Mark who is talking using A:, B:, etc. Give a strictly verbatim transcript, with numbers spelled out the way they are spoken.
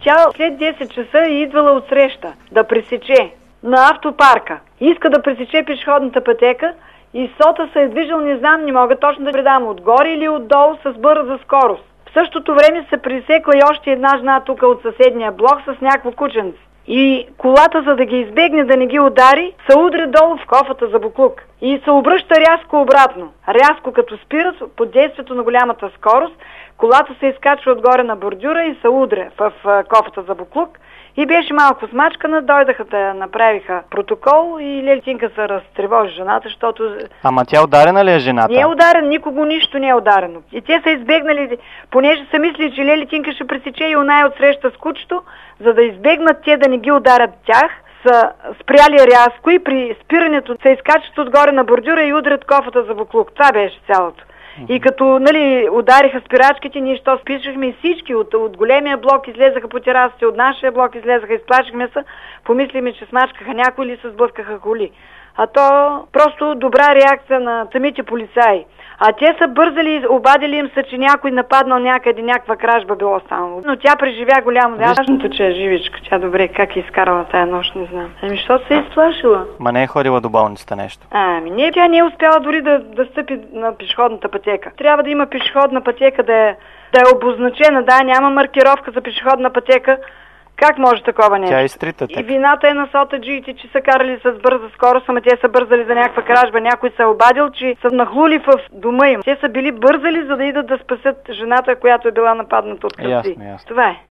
A: Тя след десет часа е идвала от среща да пресече на автопарка. Иска да пресече пешеходната пътека и сота се е движил, не знам, не мога точно да предам, отгоре или отдолу с бърза скорост. В същото време се пресекла и още една жена тук от съседния блок с някакво кученце. И колата, за да ги избегне, да не ги удари, се удря долу в кофата за буклук. И се обръща рязко обратно. Рязко като спира, под действието на голямата скорост, колата се изкачва отгоре на бордюра и се удря в кофата за буклук. И беше малко смачкана, дойдаха да направиха протокол и Лелетинка се разтревожи жената, защото...
B: Ама тя ударена ли е жената?
A: Не е ударен, никого нищо не е ударено. И те са избегнали, понеже са мисли, че Лелетинка ще пресече и оная отсреща с кучето, за да избегнат те да не ги ударят тях, са спряли рязко и при спирането се изкачат отгоре на бордюра и удрят кофата за буклук. Това беше цялото. И като, нали, удариха спирачките, ние що спишахме и всички от, от големия блок излезаха по терасите, от нашия блок излезаха, изплашихме се, помислиме, че смачкаха някой или се сблъскаха коли. А то просто добра реакция на самите полицаи. А те са бързали, обадили им се, че някой нападнал някъде, някаква кражба било станало. Но тя преживя голямо. Важното, че е живичка. Тя добре, как е изкарала тая нощ, не знам. Ами, що се е изплашила?
B: Ма не е ходила до болницата нещо.
A: Ами, не, тя не е успяла дори да, да стъпи на пешеходната пътека. Трябва да има пешеходна пътека, да е, да е обозначена, да, няма маркировка за пешеходна пътека. Как може такова нещо?
B: Тя е изтрита.
A: И вината е на сотаджиите, че са карали с бърза скорост, ама те са бързали за някаква кражба. Някой се е обадил, че са нахлули в дома им. Те са били бързали, за да идат да спасят жената, която е била нападната от кръвци.
B: Ясно, ясно.
A: Това е.